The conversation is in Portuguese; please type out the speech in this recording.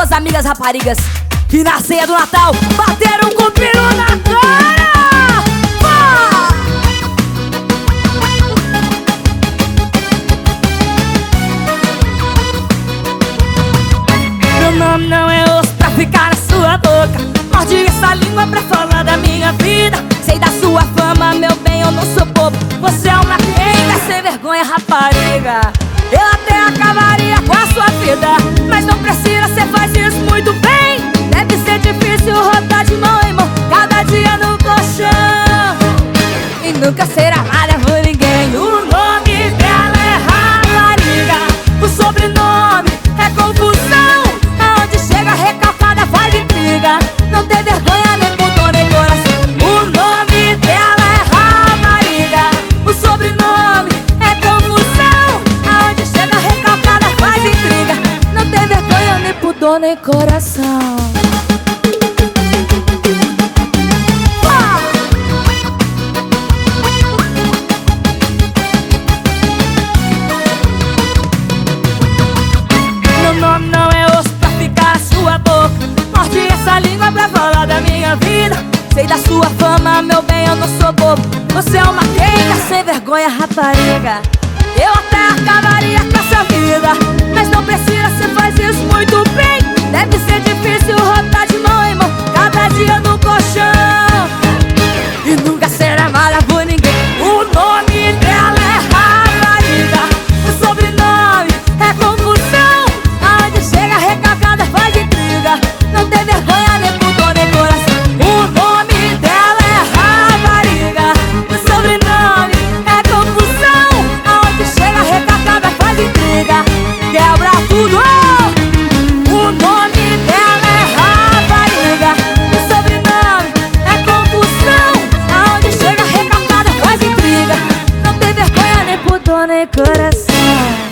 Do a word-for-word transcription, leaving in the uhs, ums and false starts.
suas amigas raparigas que na ceia do Natal bateram com o peru na cara. Pá! Meu nome não é osso pra ficar na sua boca. Morde essa língua pra falar da minha vida. Sei da sua fama, meu bem, eu não sou bobo. Você é uma quenga, sem vergonha, rapariga. Eu até acabaria com a sua vida, mas não precisa, cê faz isso muito bem. Deve ser difícil rodar de mão em mão cada dia no colchão e nunca ser amada por ninguém. O nome dela é rapariga, o sobrenome é confusão. Aonde chega recalcada faz intriga, não tem vergonha nem pudor nem coração. O nome dela é rapariga, o sobrenome é confusão. Aonde chega recalcada faz intriga, não tem vergonha nem pudor nem coração. Meu nome não é osso pra ficar na sua boca. Morde essa língua pra falar da minha vida. Sei da sua fama, meu bem, eu não sou bobo. Você é uma quenga, sem vergonha, rapariga. Eu até acabaria com essa vida, mas não precisa, cê faz isso muito bem. Deve ser difícil rodar de mão em mão cada dia no colchão e nunca ser amada por ninguém. O nome dela é rapariga, o sobrenome é confusão. Aonde chega recalcada faz intriga, não tem vergonha nem pudor nem coração. O nome dela é rapariga, o sobrenome é confusão. Aonde chega recalcada faz intriga, quebra tudo. O nome dela é rapariga, o sobrenome é confusão. Aonde chega recalcada faz intriga, não tem vergonha nem pudor nem coração.